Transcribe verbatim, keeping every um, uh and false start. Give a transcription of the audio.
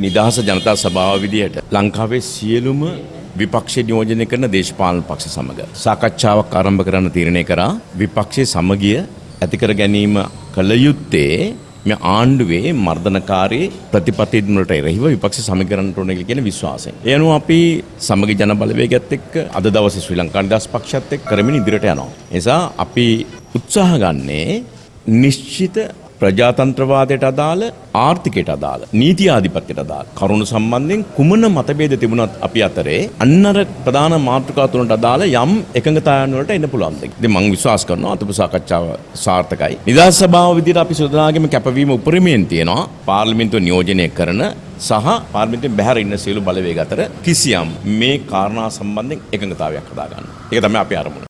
නිදහස ජනතා සභාව විදියට ලංකාවේ සියලුම විපක්ෂ නියෝජනය කරන දේශපාලන පක්ෂ සමග සාකච්ඡාවක් ආරම්භ කරන්න තීරණය කරා. විපක්ෂයේ සමගිය ඇති කර ගැනීම කළ යුත්තේ මේ ආණ්ඩුවේ මර්ධනකාරී ප්‍රතිපත්තින් වලට එරෙහිව විපක්ෂ සමීකරණයට ඕන කියන විශ්වාසයෙන්. ඒ අනුව අපි සමගි ජන බලවේගයත් එක්ක අද දවසේ ශ්‍රී ලංකා නිදහස් පක්ෂයත් එක්ක කරමින් ඉදිරියට යනවා. ඒ නිසා අපි උත්සාහ ගන්නේ නිශ්චිත ප්‍රජාතන්ත්‍රවාදයට අදාළ ආර්ථිකයට අදාළ නීති ආධිපත්‍යයට අදාළ කරුණු සම්බන්ධයෙන් කුමන මතභේද තිබුණත් අපි අතරේ අන්නර ප්‍රධාන මාතෘකා තුනට අදාළ යම් එකඟතාවයන් වලට එන්න පුළුවන්. ඉතින් මම විශ්වාස කරනවා අතපු සාකච්ඡාව සාර්ථකයි. නිදහස් සභාව විදිහට අපි සුදනාගෙම කැපවීම උපරිමයෙන් තියෙනවා. පාර්ලිමේන්තුව නියෝජනය කරන සහ පාර්ලිමේන්තුවෙන් බැහැර ඉන්න සියලු බලවේග අතර කිසියම් මේ කාරණා සම්බන්ධයෙන් එකඟතාවයක් හදා ගන්න. ඒක තමයි අපි අරමුණ.